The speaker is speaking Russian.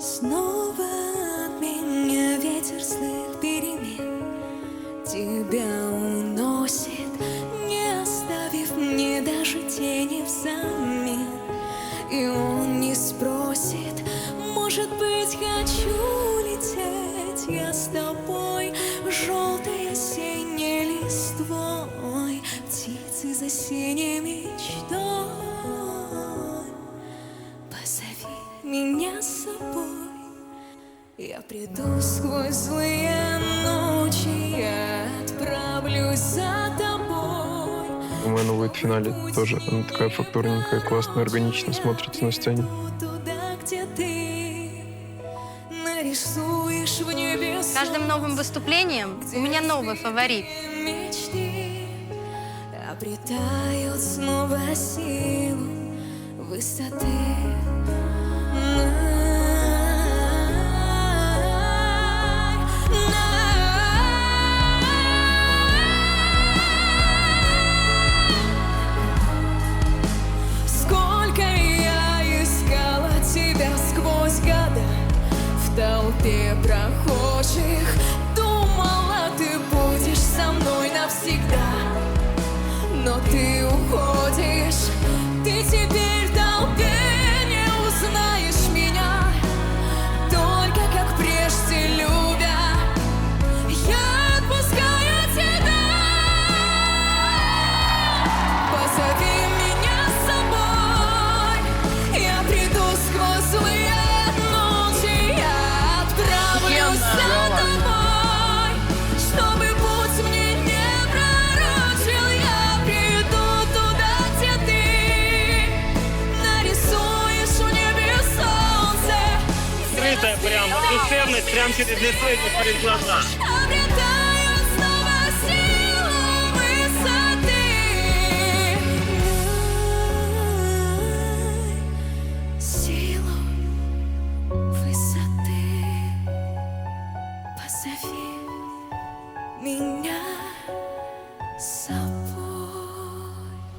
Снова от меня ветер злых перемен тебя уносит, не оставив мне даже тени взамен. И он не спросит, может быть, хочу лететь я с тобой, желтой осенней листвой, птицы за синей мечтой. Позови меня с собой, я приду сквозь злые ночи, я отправлюсь за тобой. Моя новая в финале тоже. Она такая фактурненькая, классно, органично смотрится на сцене. Туда, где ты нарисуешь в небесах. С каждым новым выступлением у меня новый фаворит. Мечты обретают снова силу высоты. Сколько я искала тебя сквозь года в толпе прохожих, думала, ты будешь со мной навсегда, но ты уходишь, ты теперь в толпе не узнаешь меня, только как прежде любя, я отпускаю тебя. Позови меня с собой, я приду сквозь злые ночи, я отправлюсь за тобой, чтобы путь мне не пророчил, я приду туда, где ты нарисуешь в небе солнце. Скрытая прям душевность, прям через лицо и через глаза. Обретают снова силу высоты. Силу высоты. Позови